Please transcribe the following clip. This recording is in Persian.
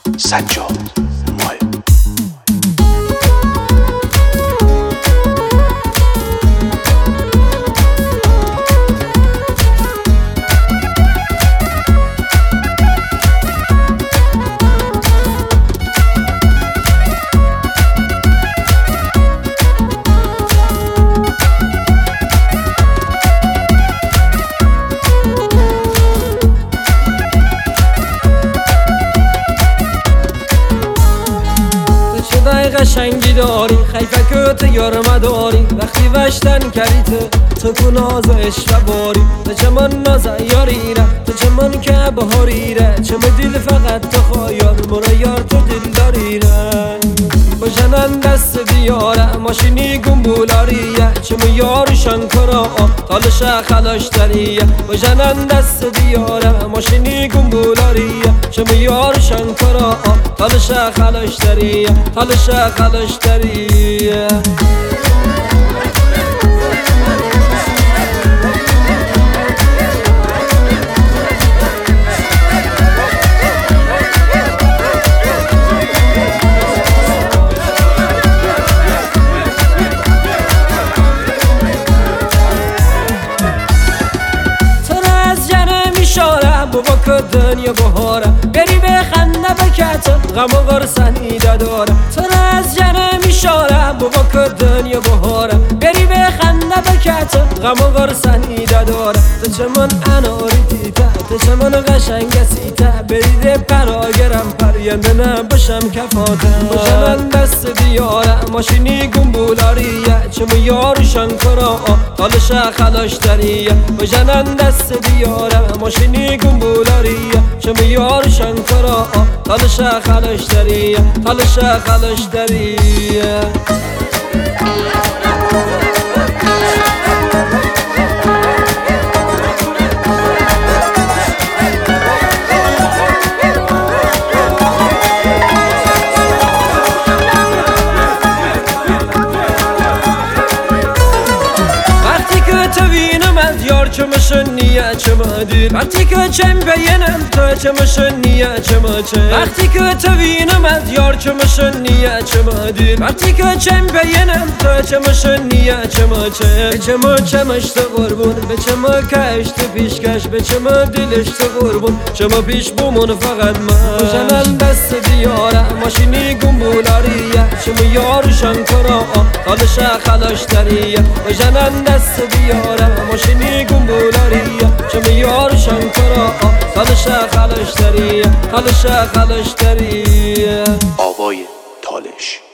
سجاد ماه قشنگی داری خیفکت یار مداری وقتی وشتن کریت تو کو ناز و عشق باری تو چمان ناز یاری ره تو چمان که بهاری ره چه دل فقط تو خواهیار مرا یار تو دل داری ره باشنن دست دیاره ماشینی گنبولاریه چه یارشان کرا تالش خلاش داریه باشنن دست دیاره ماشینی گنبولاریه چه یارشان کرا تالش خلاش داریه تالش خلاش داریه بابا دنیا بهارم بری به خنده بکت غم و غرسنی دارم تو را از جنه میشارم بابا دنیا بهارم بری به خنده بکت غم و غرسنی دارم تو چمن اناری دیتا تو چمن قشنگ سیتا بریده پراگرم پرینده نباشم کفاتم باشنن دست دیارم ماشینی گنبولاریه چمو یارشان کرا تالش خلاش داریه باشنن دست دیارم ماشینی گنبولاریه چمو یارشان کرا تالش خلاش داریه تالش خلاش داریه چمشن نیه چمادیر وقتی که چم بینم تو چمشن نیه چماچه وقتی که تو وینم از یار چمشن نیه چمادیر وقتی که چم بینم تو چمشن نیه چماچه به چما چمش تو قربون به چما کش تو پیشکش به چما دلش تو قربون چما پیش بومون فقط من باشنن دست دیاره ماشینی گنبولاریه چما یارشان کرا تالش خلاش داریه باشنن دست دیاره ماشینی گنبولاریه چمو یارشان کرا تالش خلاش داریه تالش خلاش داریه آوای تالش